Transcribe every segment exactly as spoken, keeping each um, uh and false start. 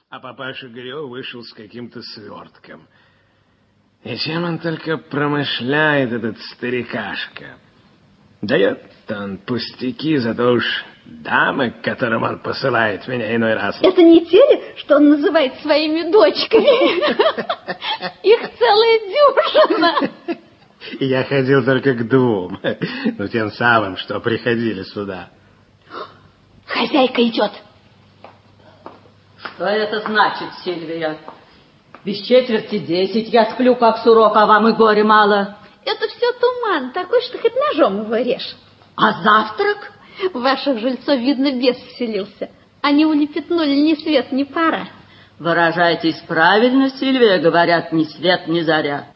а папаша Грио вышел с каким-то свертком. И чем он только промышляет, этот старикашка? Дает он пустяки, зато уж дамы, к которым он посылает меня иной раз. Это не те ли, что он называет своими дочками? Их целая дюжина. Я ходил только к двум, ну тем самым, что приходили сюда. Хозяйка идет. Что это значит, Сильвия? Без четверти десять я сплю, как сурок, а вам и горе мало. Это все туман, такой, что хоть ножом его режь. А завтрак? В ваших жильцов, видно, бес вселился. Они улепетнули ни свет, ни пара. Выражайтесь правильно, Сильвия, говорят, ни свет, ни заря.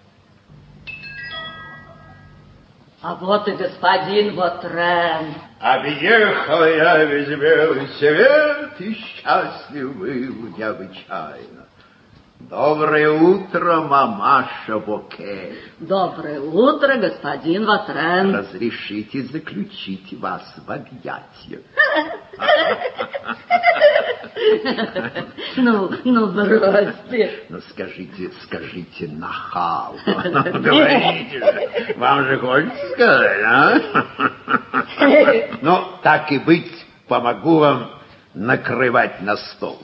А вот и господин Вотрен. Объехал я весь белый свет, и счастлив был необычайно. Доброе утро, мамаша Боке. Доброе утро, господин Вотрен. Разрешите заключить вас в объятия. Ну, ну, бросьте. Ну, скажите, скажите, нахал. Говорите же, вам же хочется сказать, а? Ну, так и быть, помогу вам накрывать на стол.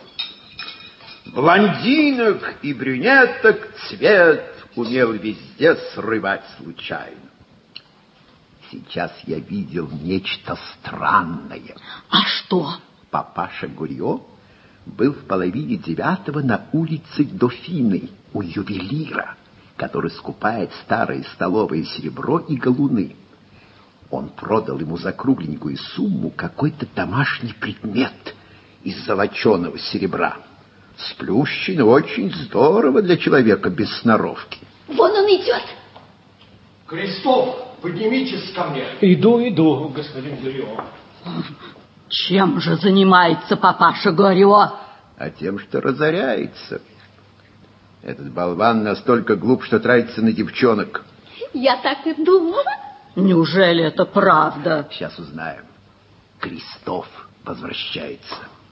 Блондинок и брюнеток цвет умел везде срывать случайно. Сейчас я видел нечто странное. А что? Папаша Гурио был в половине девятого на улице Дофины у ювелира, который скупает старое столовое серебро и галуны. Он продал ему за кругленькую сумму какой-то домашний предмет из золоченого серебра. Сплющено очень здорово для человека без сноровки. Вон он идет. Кристоф, поднимитесь ко мне. Иду, иду, господин Грио. Чем же занимается папаша Грио? А тем, что разоряется. Этот болван настолько глуп, что тратится на девчонок. Я так и думала. Неужели это правда? Сейчас узнаем. Кристоф возвращается.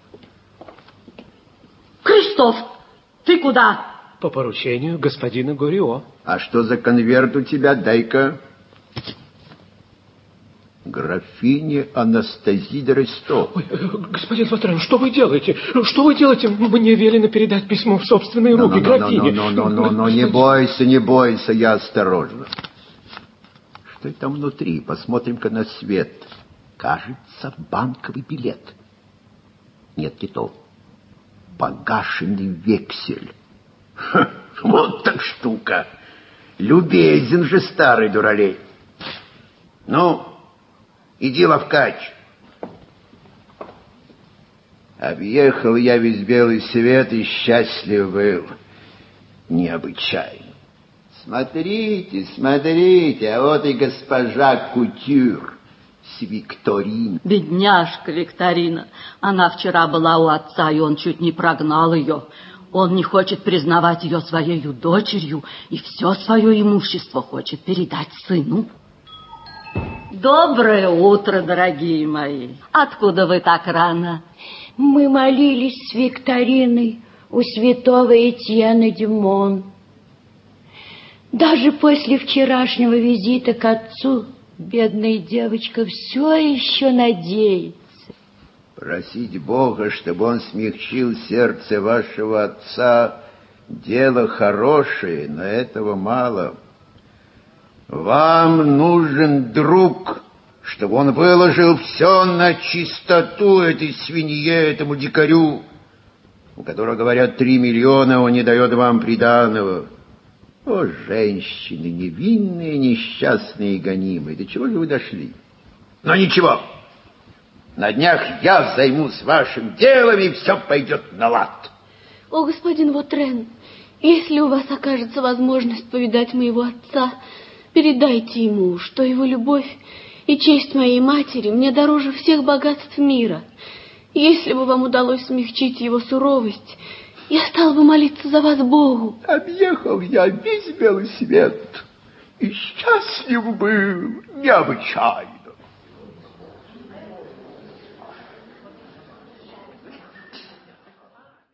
Кристоф, ты куда? По поручению господина Гурио. А что за конверт у тебя? Дай-ка. Графиня Анастасия де Ресто. Ой, господин Вотрен, что вы делаете? Что вы делаете? Мне велено передать письмо в собственные руки, графине. Ну, ну, ну, ну, не бойся, не бойся, я осторожно. Что там внутри? Посмотрим-ка на свет. Кажется, банковый билет. Нет, не то. Погашенный вексель. Ха, вот так штука. Любезен же старый дуралей. Ну, иди, Лавкач. Объехал я весь белый свет и счастлив был необычайно. Смотрите, смотрите, а вот и госпожа Кутюр с Викториной. Бедняжка Викторина. Она вчера была у отца, и он чуть не прогнал ее. Он не хочет признавать ее своей дочерью, и все свое имущество хочет передать сыну. Доброе утро, дорогие мои. Откуда вы так рано? Мы молились с Викториной у святого Этьена де Мон. Даже после вчерашнего визита к отцу бедная девочка все еще надеется. Просить Бога, чтобы он смягчил сердце вашего отца, дело хорошее, но этого мало. Вам нужен друг, чтобы он выложил все на чистоту этой свинье, этому дикарю, у которого, говорят, три миллиона, он не дает вам приданого. О, женщины, невинные, несчастные и гонимые, до чего же вы дошли? Но ничего, на днях я займусь вашим делом, и все пойдет на лад. О, господин Вотрен, если у вас окажется возможность повидать моего отца, передайте ему, что его любовь и честь моей матери мне дороже всех богатств мира. Если бы вам удалось смягчить его суровость, я стал бы молиться за вас Богу. Объехал я весь белый свет и счастлив был необычайно.